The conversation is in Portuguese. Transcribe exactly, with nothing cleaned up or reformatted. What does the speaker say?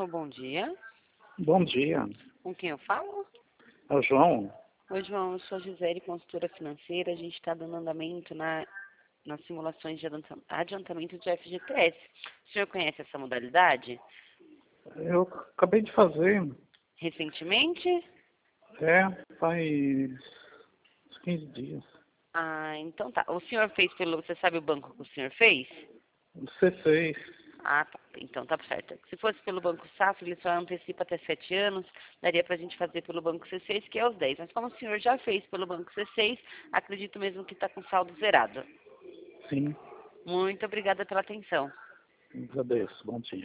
Alô, bom dia. Bom dia. Com quem eu falo? É o João? Oi, João. Eu sou a Gisele, consultora financeira. A gente está dando andamento na, nas simulações de adianta- adiantamento de F G T S. O senhor conhece essa modalidade? Eu acabei de fazer. Recentemente? É, faz uns quinze dias. Ah, então tá. O senhor fez pelo... Você sabe o banco que o senhor fez? O C seis. Ah, tá. Então tá certo. Se fosse pelo Banco Safra, ele só antecipa até sete anos. Daria pra gente fazer pelo Banco C seis, que é os dez. Mas como o senhor já fez pelo Banco C seis, acredito mesmo que está com saldo zerado. Sim, Muito obrigada pela atenção. agradeço. Bom dia.